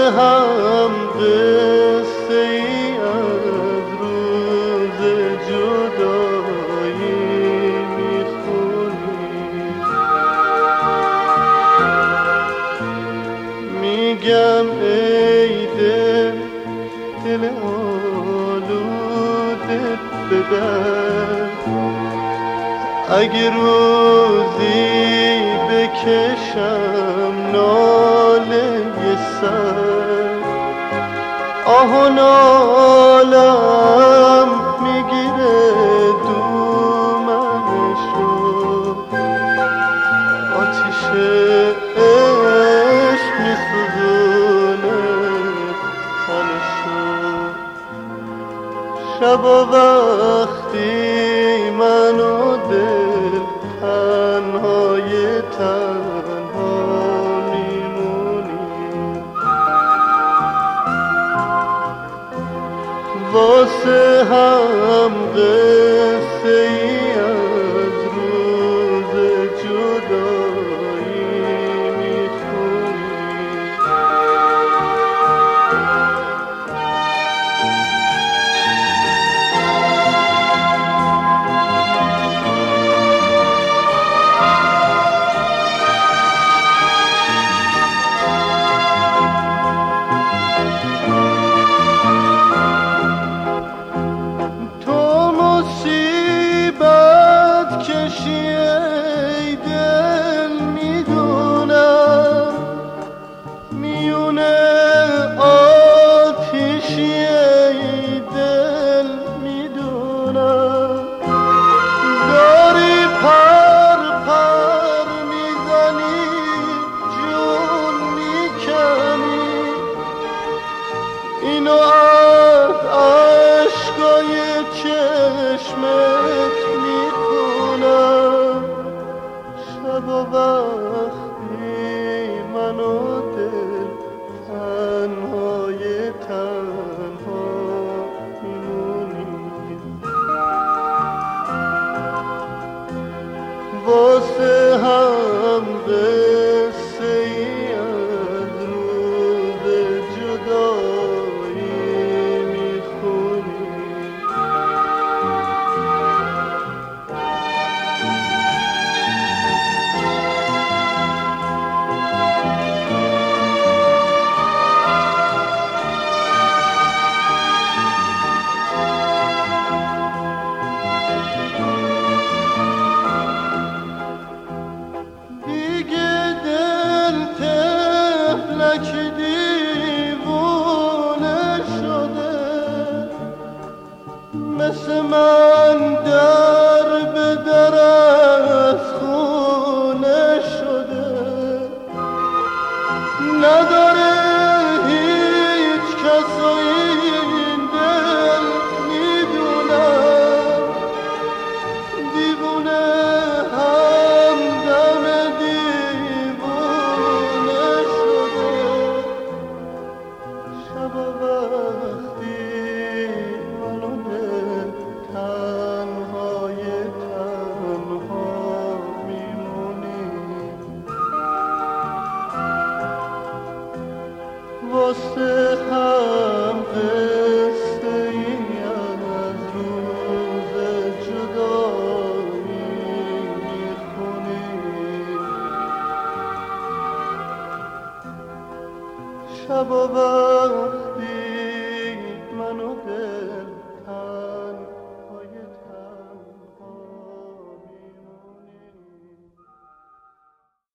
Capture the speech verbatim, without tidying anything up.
هم قصه ای از روز جدایی میخونی. میگم ای دل دل آلوده ببر، اگه روزی بکشم ناله سر، آه و نالم میگیره دومنشو، آتیش عشق میسوزونه تنشو. شبا وقتی منو دل تنهای تنها میمونی، واسه هم قصه ای از روز جدایی میخونی. اینو از عشقای چشمت میخونم. شبا وقتی منو دل تنهای تنها میمونی، واسه هم قصه ای از روز جدایی میخونی. که دیوونه شده، مثل من در به در از خونه شده، نداره هیچ کس و این دل میدونم، دیوونه همدم دیوونه شده. شبا وقتی منو دل تنهای تنها میمونی، واسه هم قصه ای از روز جدایی میخونی. شبا وقتی